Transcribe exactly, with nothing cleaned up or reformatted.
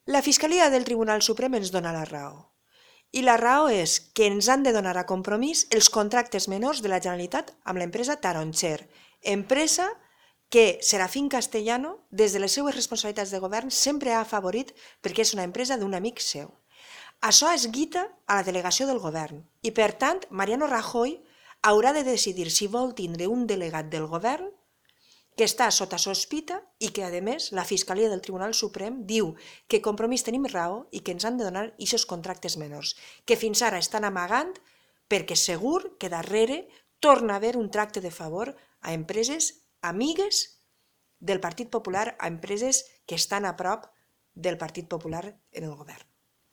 La Fiscalia del Tribunal Suprem ens dona la raó. I la raó és que ens han de donar a compromís els contractes menors de la Generalitat amb l'empresa Taroncher, empresa que Serafín Castellano, des de les seues responsabilitats de govern, sempre ha afavorit perquè és una empresa d'un amic seu. Això es guita a la delegació del govern i, per tant, Mariano Rajoy haurà de decidir si vol tindre un delegat del govern que està sota sospita i que, a més, la Fiscalia del Tribunal Suprem diu que Compromís tenim raó i que ens han de donar aquests contractes menors, que fins ara estan amagant perquè segur que darrere torna a haver un tracte de favor a empreses amigues del Partit Popular, a empreses que estan a prop del Partit Popular en el govern.